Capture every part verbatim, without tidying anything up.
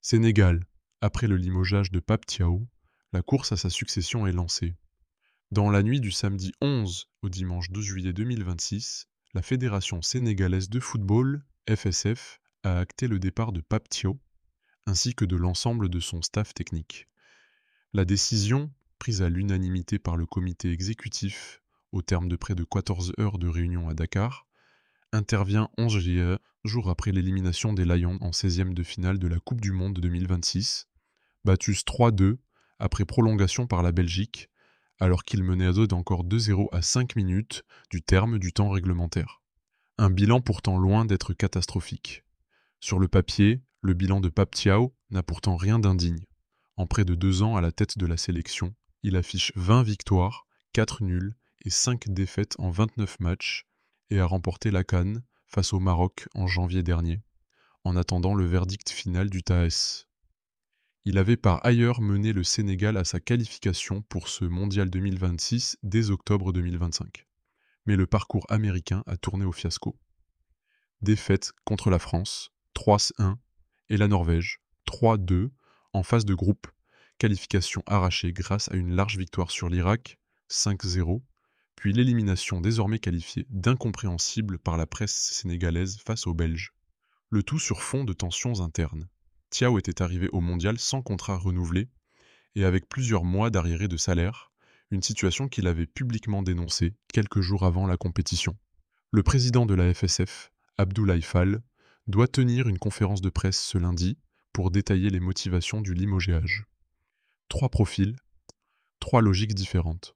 Sénégal. Après le limogeage de Pape Thiaw, la course à sa succession est lancée. Dans la nuit du samedi onze au dimanche douze juillet deux mille vingt-six, la Fédération sénégalaise de football, F S F, a acté le départ de Pape Thiaw, ainsi que de l'ensemble de son staff technique. La décision, prise à l'unanimité par le comité exécutif, au terme de près de quatorze heures de réunion à Dakar, intervient onze juillet, jour après l'élimination des Lions en seizième de finale de la Coupe du Monde deux mille vingt-six, battus trois deux après prolongation par la Belgique, alors qu'ils menaient d'encore deux zéro à cinq minutes du terme du temps réglementaire. Un bilan pourtant loin d'être catastrophique. Sur le papier, le bilan de Pape Thiaw n'a pourtant rien d'indigne. En près de deux ans à la tête de la sélection, il affiche vingt victoires, quatre nuls et cinq défaites en vingt-neuf matchs et a remporté la CAN face au Maroc en janvier dernier, en attendant le verdict final du T A S. Il avait par ailleurs mené le Sénégal à sa qualification pour ce mondial deux mille vingt-six dès octobre deux mille vingt-cinq. Mais le parcours américain a tourné au fiasco. Défaite contre la France, trois un, et la Norvège, trois deux, en phase de groupe, qualification arrachée grâce à une large victoire sur l'Irak, cinq zéro, puis l'élimination désormais qualifiée d'incompréhensible par la presse sénégalaise face aux Belges. Le tout sur fond de tensions internes. Thiaw était arrivé au mondial sans contrat renouvelé et avec plusieurs mois d'arriérés de salaire, une situation qu'il avait publiquement dénoncée quelques jours avant la compétition. Le président de la F S F, Abdoulaye Fall, doit tenir une conférence de presse ce lundi pour détailler les motivations du limogéage. Trois profils, trois logiques différentes.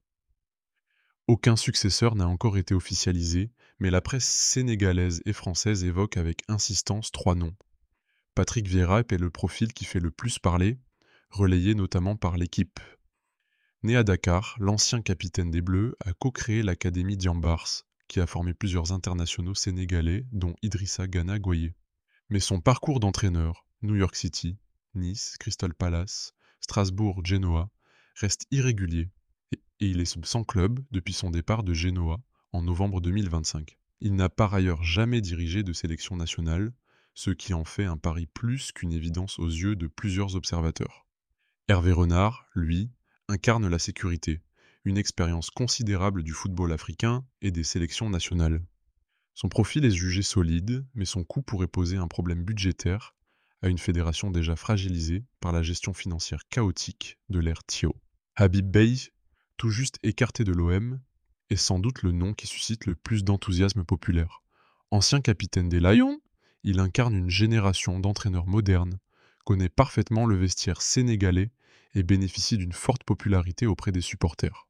Aucun successeur n'a encore été officialisé, mais la presse sénégalaise et française évoque avec insistance trois noms. Patrick Vieira est le profil qui fait le plus parler, relayé notamment par l'équipe. Né à Dakar, l'ancien capitaine des Bleus a co-créé l'Académie Diambars, qui a formé plusieurs internationaux sénégalais, dont Idrissa Gana Gueye. Mais son parcours d'entraîneur, New York City, Nice, Crystal Palace, Strasbourg, Genoa, reste irrégulier, et il est sans club depuis son départ de Genoa en novembre deux mille vingt-cinq. Il n'a par ailleurs jamais dirigé de sélection nationale, ce qui en fait un pari plus qu'une évidence aux yeux de plusieurs observateurs. Hervé Renard, lui, incarne la sécurité, une expérience considérable du football africain et des sélections nationales. Son profil est jugé solide, mais son coût pourrait poser un problème budgétaire à une fédération déjà fragilisée par la gestion financière chaotique de l'ère Thiaw. Habib Beye, tout juste écarté de l'O M, est sans doute le nom qui suscite le plus d'enthousiasme populaire. Ancien capitaine des Lions, il incarne une génération d'entraîneurs modernes, connaît parfaitement le vestiaire sénégalais et bénéficie d'une forte popularité auprès des supporters.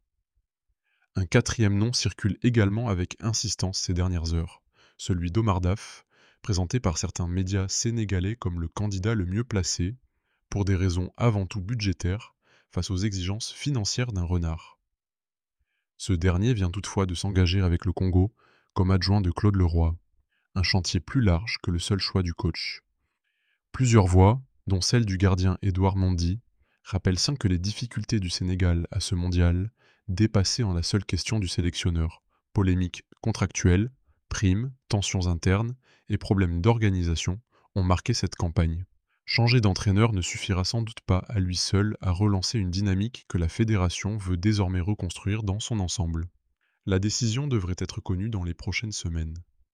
Un quatrième nom circule également avec insistance ces dernières heures, celui d'Omar Daf, présenté par certains médias sénégalais comme le candidat le mieux placé, pour des raisons avant tout budgétaires, face aux exigences financières d'un renard. Ce dernier vient toutefois de s'engager avec le Congo comme adjoint de Claude Leroy, un chantier plus large que le seul choix du coach. Plusieurs voix, dont celle du gardien Édouard Mendy, rappellent sans que les difficultés du Sénégal à ce mondial dépassaient en la seule question du sélectionneur, polémiques contractuelles, primes, tensions internes et problèmes d'organisation ont marqué cette campagne. Changer d'entraîneur ne suffira sans doute pas à lui seul à relancer une dynamique que la fédération veut désormais reconstruire dans son ensemble. La décision devrait être connue dans les prochaines semaines.